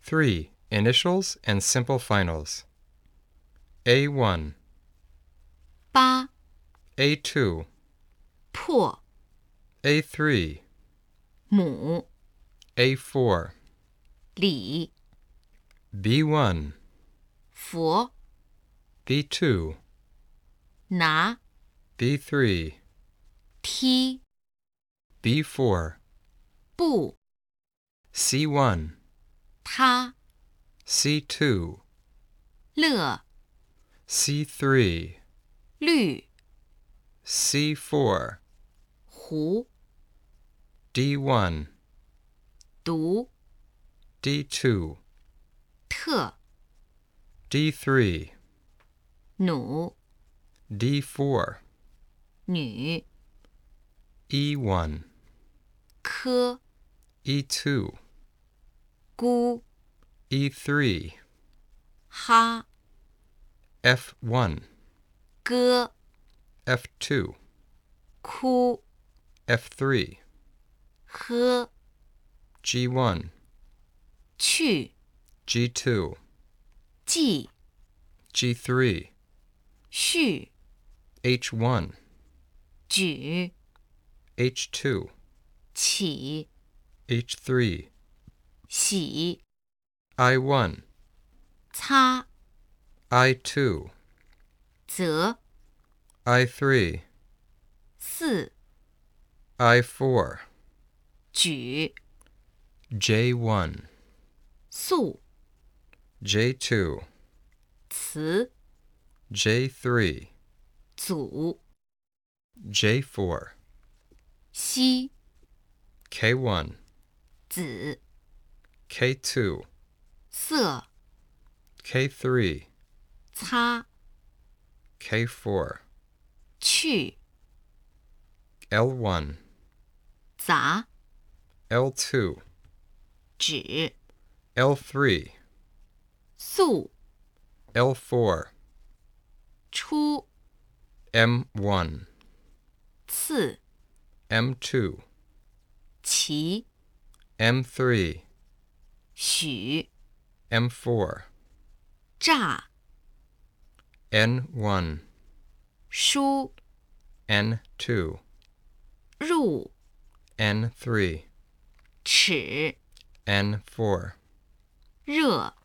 3. Initials and simple finals. A1, 八 A2, 破 A3, 母 A4, 礼 B1, 佛 B2, 拿 B3, 踢 B4, 不 C1, 他 C2, 乐 C3, 绿 C4, 湖 D1, 读 D2, 特 D3, 弩 D4, 女 E1, 科 E2, 姑 E3, 哈 F1, 歌 F2, 哭 F3, 喝 G1, 去 G2, 记 G3, 续 H1, 举 H2, 起 H3, 洗 I1, 擦 I2, 则 I3, 四 I4, 举 J1, 素 J2, 词 J3, 组 J4, 西 K1, 子 K2, 色 K3, 擦 K4, 去 L1, 杂 L2, 指 L3, 素 L4, 出 M1, 次 M2, 其 M3, 许 M4, 乍 N1, 书 N2, 入 N3, 尺 N4, 热